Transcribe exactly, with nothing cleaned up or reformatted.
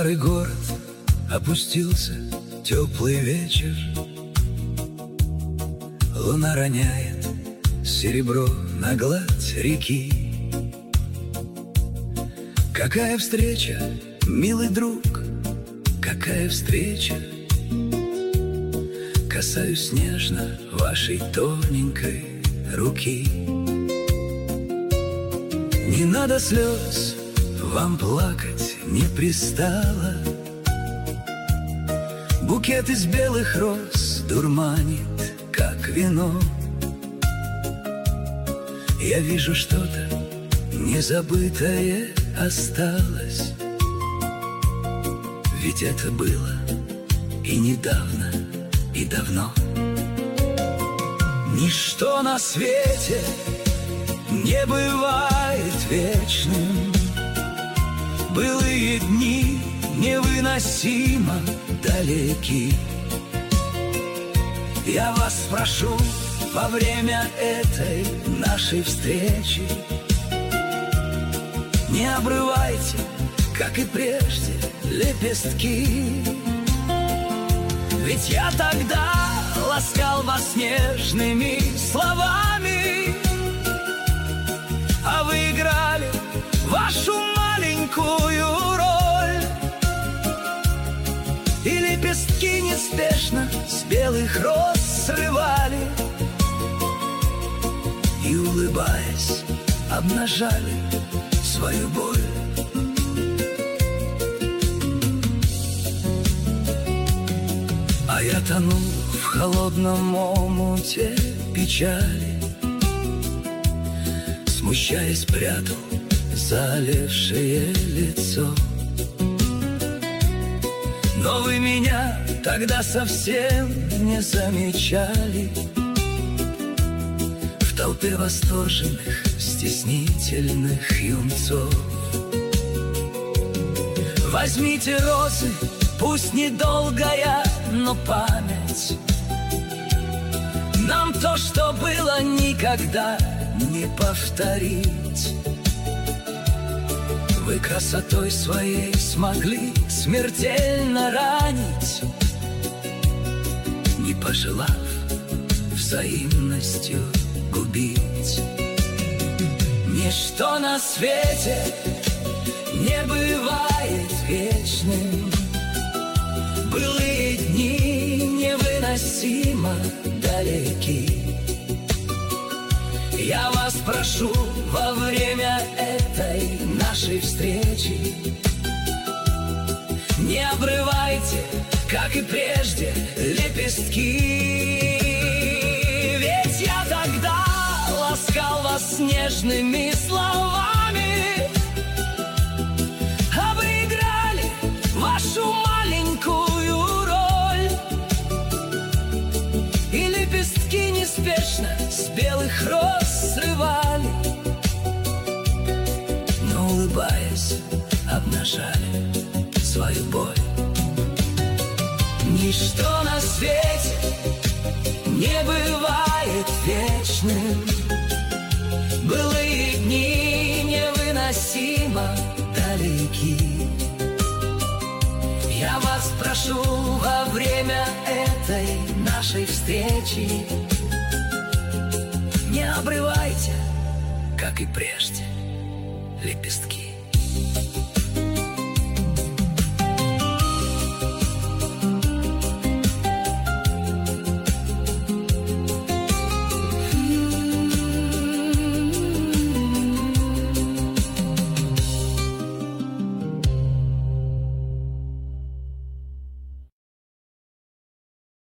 старый город опустился теплый вечер. Луна роняет серебро на гладь реки. Какая встреча, милый друг, какая встреча! Касаюсь нежно вашей тоненькой руки. Не надо слез, вам плакать не пристало. Букет из белых роз дурманит, как вино. Я вижу, что-то незабытое осталось. Ведь это было и недавно, и давно. Ничто на свете не бывает вечным. Былые дни невыносимо далеки. Я вас прошу во время этой нашей встречи, не обрывайте, как и прежде, лепестки. Ведь я тогда ласкал вас нежными словами, а вы играли вашу маленькую роль. И лепестки неспешно с белых роз срывали, и, улыбаясь, обнажали свою боль. А я тону в холодном омуте печали, смущаясь, прятал заалевшее лицо. Но вы меня тогда совсем не замечали. В толпе восторженных, стеснительных юнцов. Возьмите розы, пусть недолгая, но память. Нам то, что было, никогда не повторить. Вы красотой своей смогли смертельно ранить, не пожелав взаимностью губить. Ничто на свете не бывает вечным. Былые дни невыносимо далеки. Я вас прошу во время этой нашей встречи, не обрывайте, как и прежде, лепестки. Ведь я тогда ласкал вас нежными словами, а вы играли вашу маленькую роль. И лепестки неспешно с белых роз срывали, но, улыбаясь, обнажали свою боль. Ничто на свете не бывает вечным. Былые дни невыносимо далеки. Я вас прошу во время этой нашей встречи, не обрывайте, как и прежде, лепестки.